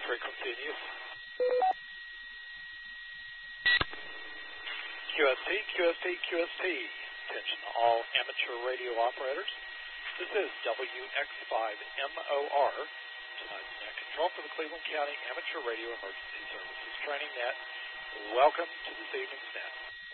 frequency in use. QST, QST, QST. Attention all amateur radio operators. This is WX5MOR. Tonight's net control for the Cleveland County Amateur Radio Emergency Services Training Net. Welcome to this evening's net.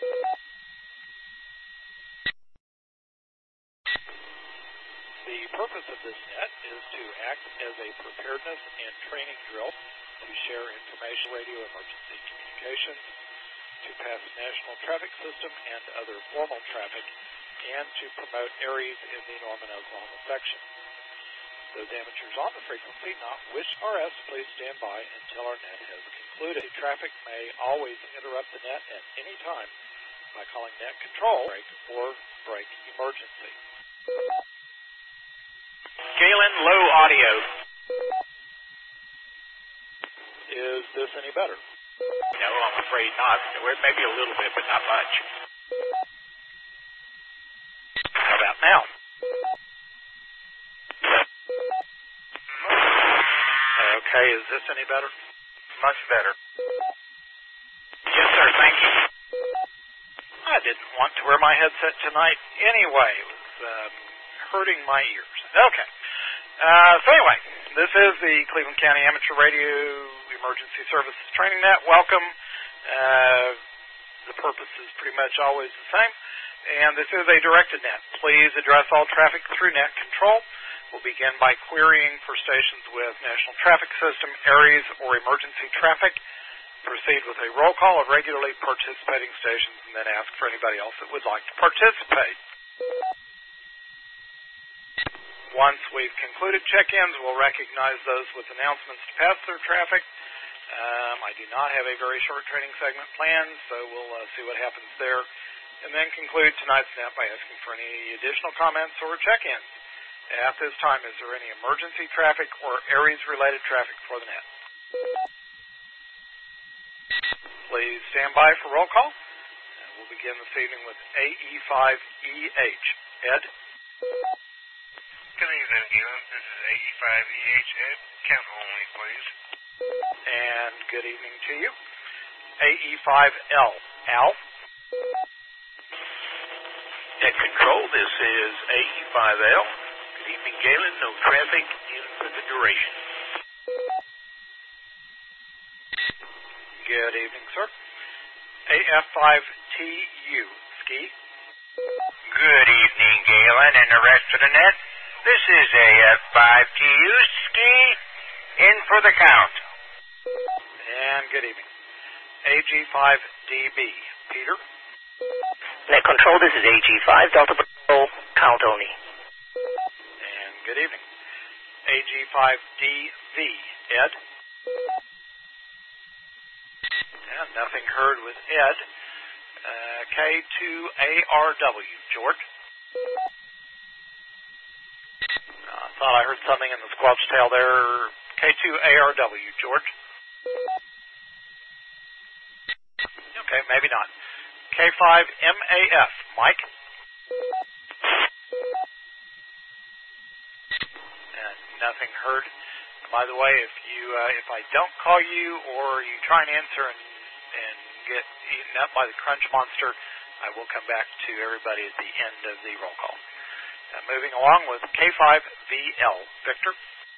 The purpose of this net is to act as a preparedness and training drill to share information, radio emergency communications, to pass national traffic system and other formal traffic, and to promote ARES in the Norman, Oklahoma section. Those amateurs on the frequency not wish RS, please stand by until our net has concluded. Traffic may always interrupt the net at any time by calling net control break or break emergency. Galen, low audio. Is this any better? No, I'm afraid not. Maybe a little bit, but not much. How about now? Okay, is this any better? Much better. Yes, sir, thank you. I didn't want to wear my headset tonight anyway. It was hurting my ears. Okay. So anyway, this is the Cleveland County Amateur Radio Emergency Services Training Net. Welcome. The purpose is pretty much always the same. And this is a directed net. Please address all traffic through net control. We'll begin by querying for stations with National Traffic System, ARES, or emergency traffic. Proceed with a roll call of regularly participating stations and then ask for anybody else that would like to participate. Once we've concluded check-ins, we'll recognize those with announcements to pass through traffic. I do not have a very short training segment planned, so we'll see what happens there. And then conclude tonight's net by asking for any additional comments or check-ins. At this time, is there any emergency traffic or ARES-related traffic for the net? Please stand by for roll call. And we'll begin this evening with AE5EH. Ed? Good evening, Galen. This is AE5EH Ed. Count only, please. And good evening to you. AE5L. Al? Net control, this is AE5L. Good evening, Galen. No traffic in for the duration. Good evening, sir. AF5TU. Ski? Good evening, Galen, and the rest of the net. This is AF5TU. Ski. In for the count. And good evening. AG5DB. Peter? Net control, this is AG5, Delta Patrol, count only. And good evening. AG5DV. Ed? And nothing heard with Ed. K2ARW. George? I thought I heard something in the squelch tail there. K2ARW. George? Okay, maybe not. K5MAF. Mike? And nothing heard. By the way, if I don't call you or you try and answer and get eaten up by the crunch monster, I will come back to everybody at the end of the roll call. Moving along with K5VL. Victor?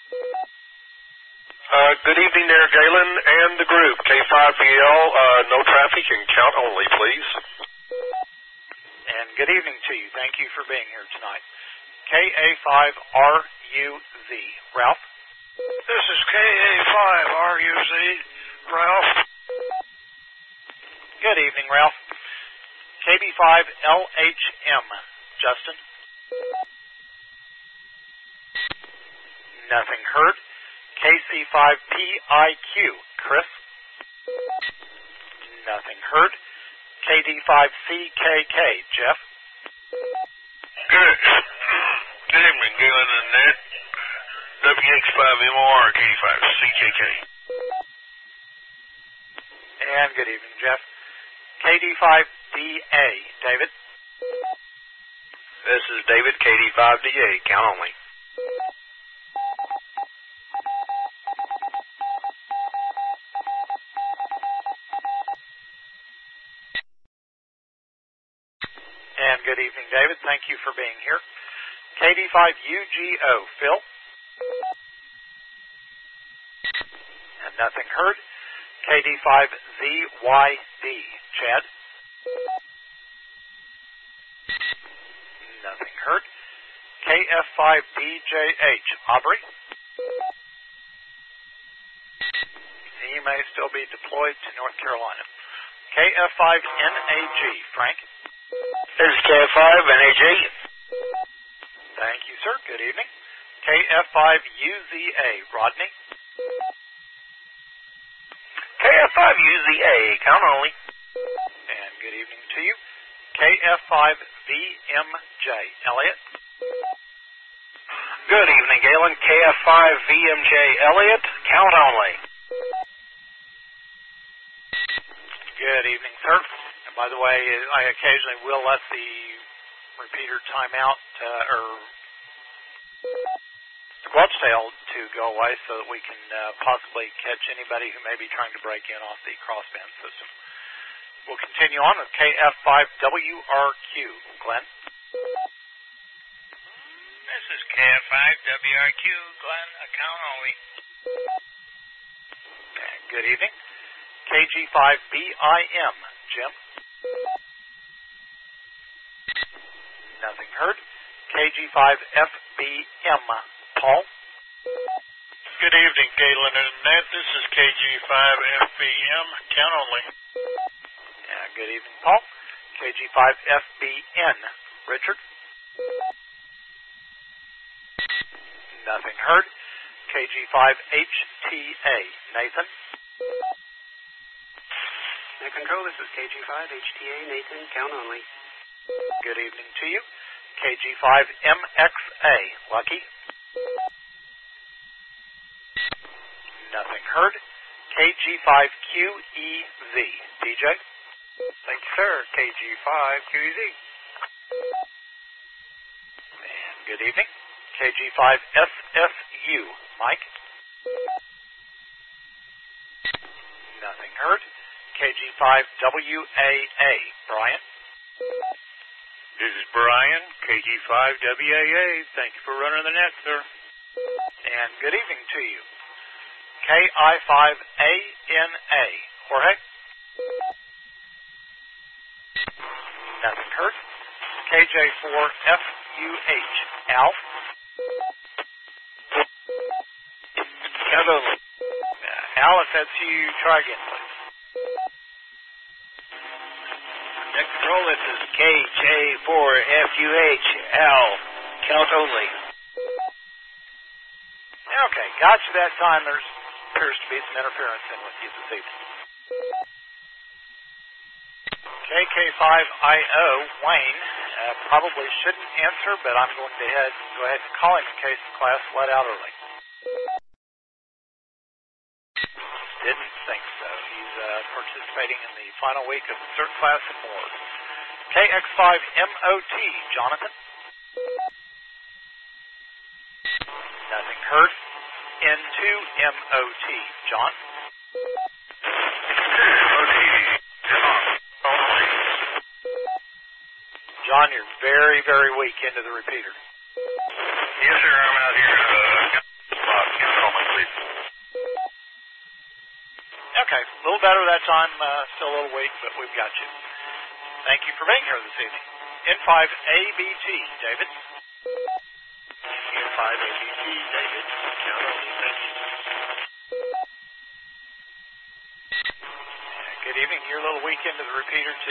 Good evening there, Galen and the group. K5VL, no traffic and count only, please. And good evening to you. Thank you for being here tonight. KA5RUZ. Ralph? This is KA5RUZ. Ralph? Good evening, Ralph. KB5LHM. Justin? Nothing heard. KC5PIQ. Chris? Nothing heard. KD5CKK. Jeff? Good evening, Galen and Ned. WX5MOR KD5CKK. And good evening, Jeff. KD5DA. David? This is David, KD5DA. Count only. David. Thank you for being here. KD5UGO, Phil. And nothing heard. KD5ZYD, Chad. Nothing heard. KF5DJH, Aubrey. He may still be deployed to North Carolina. KF5NAG, Frank. This is KF5NAG. Thank you, sir. Good evening. KF5UZA, Rodney. KF5UZA, count only. And good evening to you. KF5VMJ, Elliot. Good evening, Galen. KF5VMJ Elliot, count only. Good evening, sir. And by the way, I occasionally will let the repeater time out or squelch tail to go away so that we can possibly catch anybody who may be trying to break in off the crossband system. We'll continue on with KF5WRQ. Glenn? This is KF5WRQ, Glenn, account only. And good evening. KG5BIM, Jim? Nothing heard. KG5FBM, Paul? Good evening, Galen and Annette. This is KG5FBM, count only. Good evening, Paul. KG5FBN, Richard? Nothing heard. KG5HTA, Nathan? Net Control, this is KG5HTA, Nathan, count only. Good evening to you. KG5MXA, Lucky? Nothing heard. KG5QEZ, DJ? Thank you, sir. KG5QEZ. And good evening. KG5SSU, Mike? Nothing heard. KG5WAA, Brian? This is Brian, KG5WAA. Thank you for running the net, sir. And good evening to you. KI5ANA, Jorge? Nothing heard. KJ4FUH, Al? Count only. Al, if that's you, try again, please. Net Control, this is KJ4FUH, Al, count only. Okay, got you that time. There appears to be some interference in with you this evening. KK5IO, Wayne, probably shouldn't answer, but I'm going to go ahead and call him in case the class let out early. Didn't think so. He's participating in the final week of the CERT class and more. KX5MOT, Jonathan? Nothing heard. N2MOT, John? John, you're very, very weak into the repeater. Yes, sir. I'm out here. Please. Okay, a little better that time. Still a little weak, but we've got you. Thank you for being here this evening. N5ABT, David. N5ABT, David. Count only. Thank you. Good evening. You're a little weak into the repeater, too.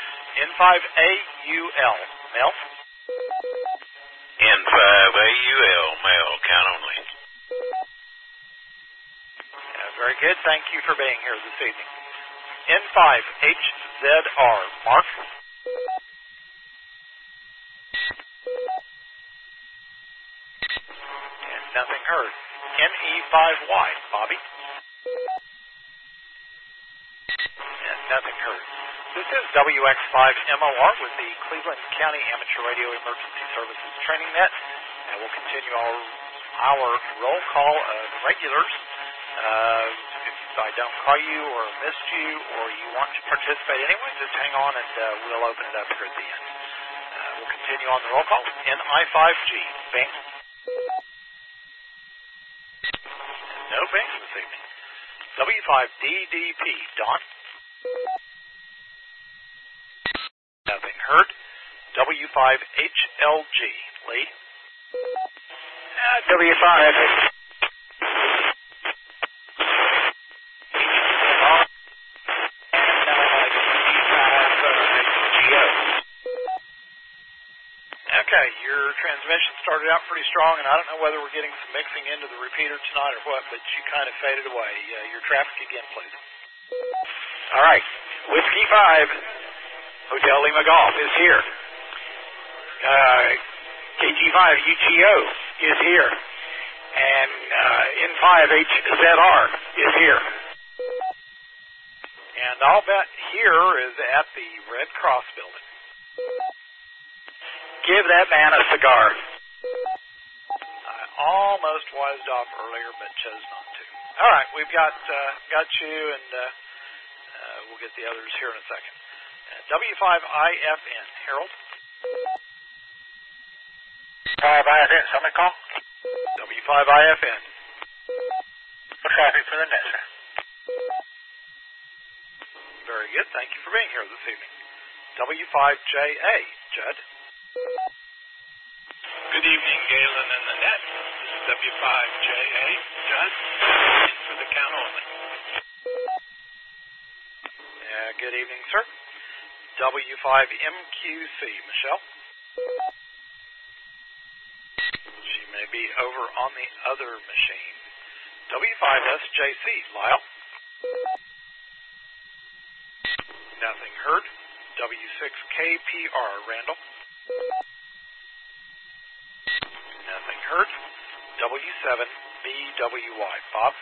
N5AUL, Mel? N5AUL, Mel, count only. Very good. Thank you for being here this evening. N5HZR, Mark? And nothing heard. NE5Y, Bobby? And nothing heard. This is WX5MOR with the Cleveland County Amateur Radio Emergency Services Training Net, and we'll continue our roll call of regulars. If I don't call you or missed you or you want to participate anyway, just hang on and we'll open it up here at the end. will continue on the roll call. NI5G, Bing. No Bings this evening. W5DDP, Don. Nothing heard. W5HLG, Lee. W5. Okay, your transmission started out pretty strong, and I don't know whether we're getting some mixing into the repeater tonight or what, but you kind of faded away. Your traffic again, please. All right. Whiskey 5, Hotel Lima Golf is here. KG5 UGO is here. And N5HZR is here. And I'll bet here is at the Red Cross building. Give that man a cigar. I almost wised off earlier, but chose not to. All right, we've got you, and we'll get the others here in a second. W5IFN, Harold. 5IFN, somebody call? W5IFN. No traffic for the net, sir. Very good. Thank you for being here this evening. W5JA, Judd. Good evening, Galen and the net. This is W5JA, Judd, in for the count only. Good evening, sir. W5MQC, Michelle. She may be over on the other machine. W5SJC, Lyle. Nothing heard. W6KPR, Randall. Nothing heard. W7BWY, Bob.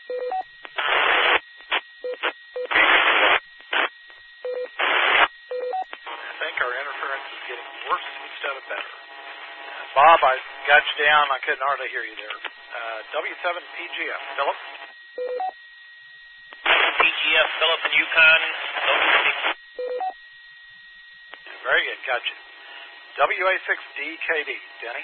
I think our interference is getting worse instead of better. Bob, I got you down. I couldn't hardly hear you there. W7PGF, Philip. PGF, Philip and Yukon. Very good, got you. WA6DKD, Denny.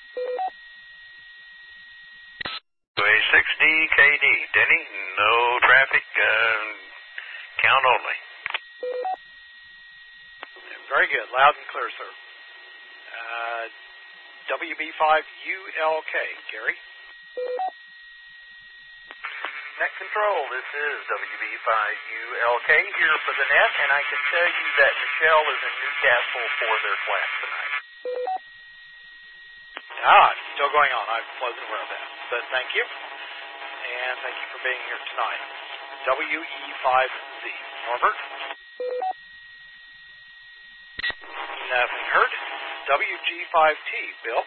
WA6DKD, Denny, no traffic, count only. Very good, loud and clear, sir. WB5ULK, Gary. Net control, this is WB5ULK here for the net, and I can tell you that Michelle is in Newcastle for their class tonight. Still going on. I wasn't aware of that. But thank you. And thank you for being here tonight. WE5Z, Norbert. Nothing heard. WG5T, Bill.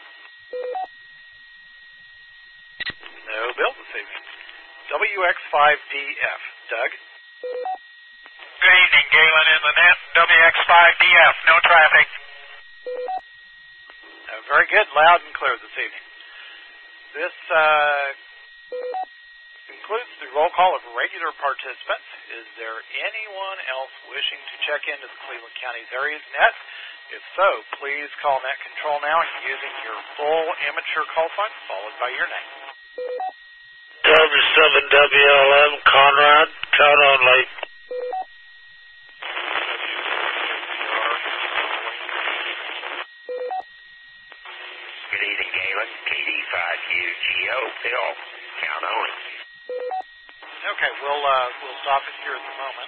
No Bill this evening. WX5DF, Doug. Good evening, Galen in the net. WX5DF, no traffic. Very good, loud and clear this evening. This concludes the roll call of regular participants. Is there anyone else wishing to check into the Cleveland County's Areas Net? If so, please call Net Control now using your full amateur call sign followed by your name. W7WLM, Conrad, count only. Good evening, Galen. KD5UGO, Bill, count only. Okay, we'll stop it here at the moment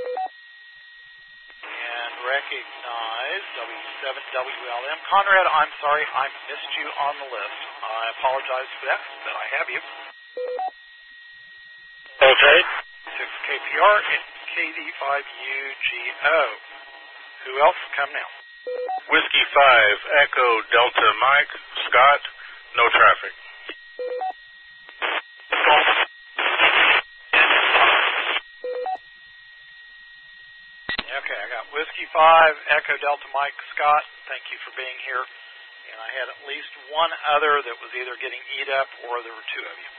and recognize W7WLM. Conrad, I'm sorry, I missed you on the list. I apologize for that, but I have you. Okay. 6KPR and KD5UGO. Who else? Come now. Whiskey 5, Echo Delta Mike, Scott, no traffic. Okay, I got Whiskey 5, Echo Delta Mike, Scott. Thank you for being here. And I had at least one other that was either getting eat up or there were two of you.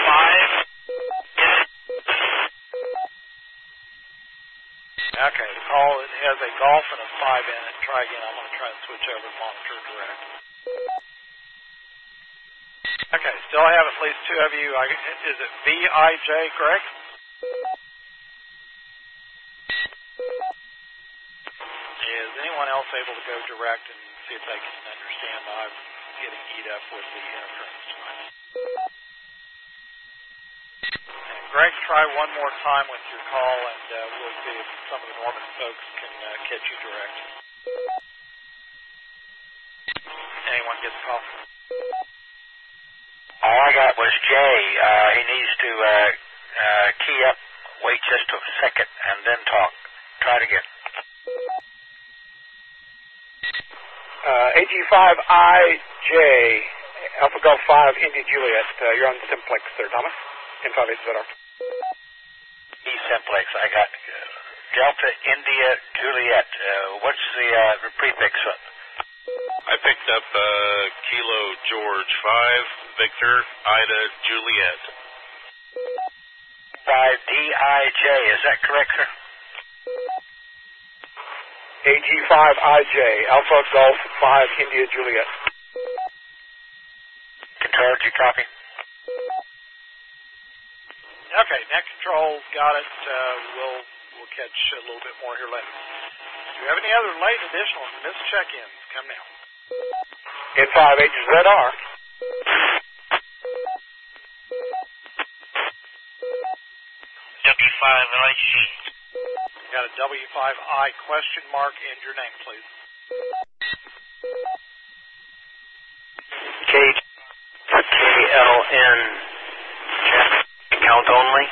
Okay, the call. It has a golf and a 5 in it. Try again. I'm going to try and switch over to monitor direct. Okay, still have at least two of you. Is it VIJ, correct? Is anyone else able to go direct and see if they can understand? I'm getting eat up with the interference tonight. And Greg, try one more time with your call, and we'll see if some of the Norman folks can catch you direct. Anyone gets a call? All I got was Jay. He needs to key up, wait just a second, and then talk. Try it again. AG5IJ, Alpha Golf 5, India Juliet. You're on Simplex there, Thomas. N58ZR. Simplex. I got Delta India Juliet. What's the prefix? I picked up Kilo George 5, Victor Ida Juliet. 5DIJ, is that correct, sir? AG5IJ, Alpha Golf 5, India Juliet. Control, did you copy? Okay, net control's got it. We'll catch a little bit more here later. Do you have any other late additional missed check-ins? Come now. N58ZR. W5LHG. Got a W5I question mark and your name, please. KLN. Count only.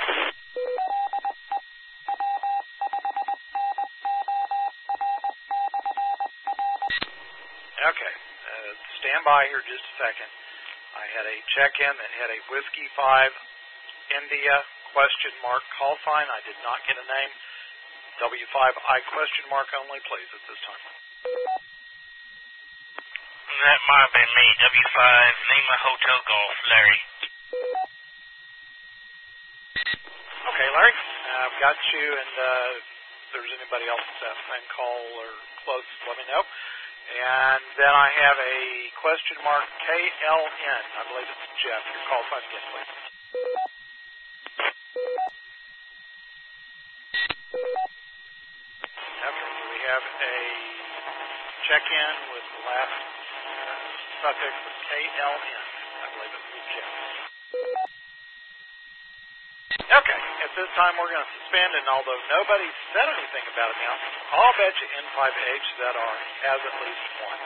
Okay, stand by here just a second. I had a check-in that had a Whiskey 5 India question mark call sign. I did not get a name. W5I question mark only, please, at this time. That might have been me. W5 Lima Hotel Golf, Larry. Okay, Larry, I've got you, and if there's anybody else that's that same call or close, let me know. And then I have a question mark KLN. I believe it's Jeff. Your call sign again, please. Okay, so we have a check-in with the last suffix of KLN. I believe it was Jeff. Okay, at this time we're going to suspend, and although nobody said anything about announcements, I'll bet you N5HZR has at least one.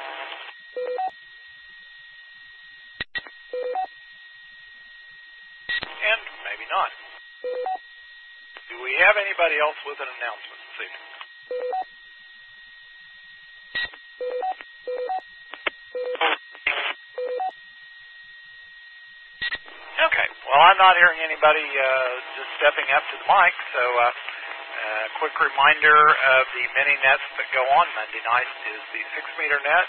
And maybe not. Do we have anybody else with an announcement this evening? Okay, well, I'm not hearing anybody just stepping up to the mic, so quick reminder of the mini nets that go on Monday night is the 6-meter net,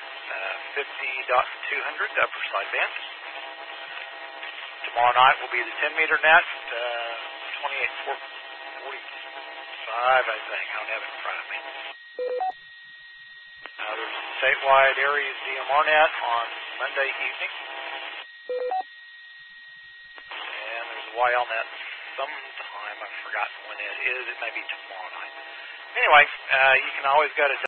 50.200 upper sideband. Tomorrow night will be the 10-meter net, 28.45, I think. I don't have it in front of me. There's a statewide Aries DMR net on Monday evening. And there's a YLNet sometime. I've forgotten when it is. It may be tomorrow night. Anyway, you can always go to